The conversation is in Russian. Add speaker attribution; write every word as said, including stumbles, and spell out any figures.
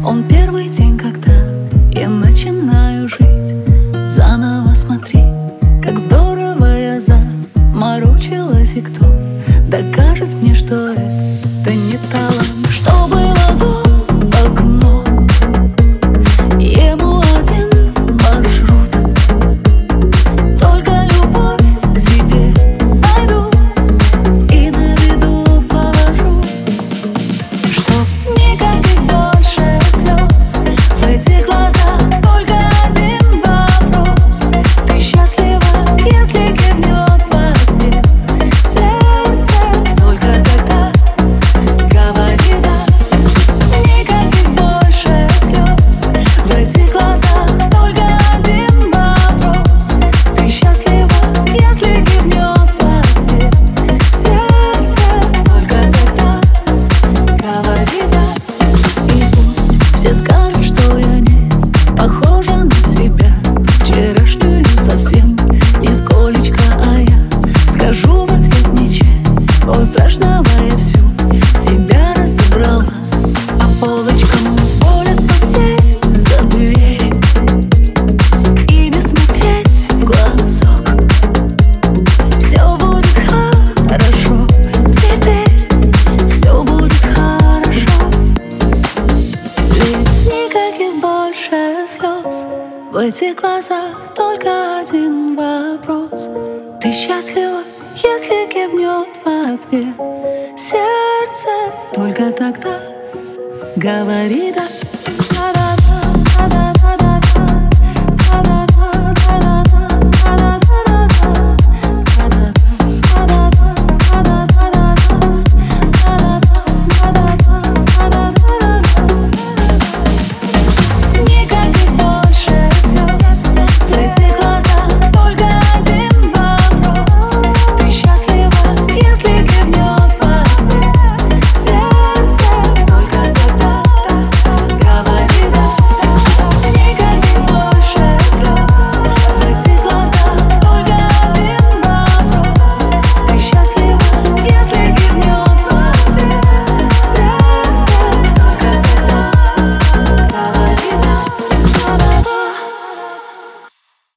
Speaker 1: Он первый день, когда я начинаю жить заново. Смотри, как здорово я заморочилась. И кто докажет мне, что это не талант? Что было до окно, ему один маршрут. Только любовь к себе найду и на виду положу, чтоб никаких больше слез в этих глазах. Только один вопрос: ты счастлива, если кивнет в ответ сердце? Только тогда говори да. Никаких больше слез в этих глазах. Только один вопрос: ты счастлива, если кивнет в ответ сердце? Только тогда говори да. И пусть все скажут, что я не похожа на себя вчерашнюю совсем, нисколечко, а я скажу в ответ ничего страшного. Я всю себя разобрала по полочкам, уволят потерь за дверь и не смотреть в глазок. Все будет хорошо, теперь все будет хорошо. Ведь никаких больше слез в этих глазах. Только один вопрос: ты счастлива, если кивнет в ответ сердце? Только тогда говори да.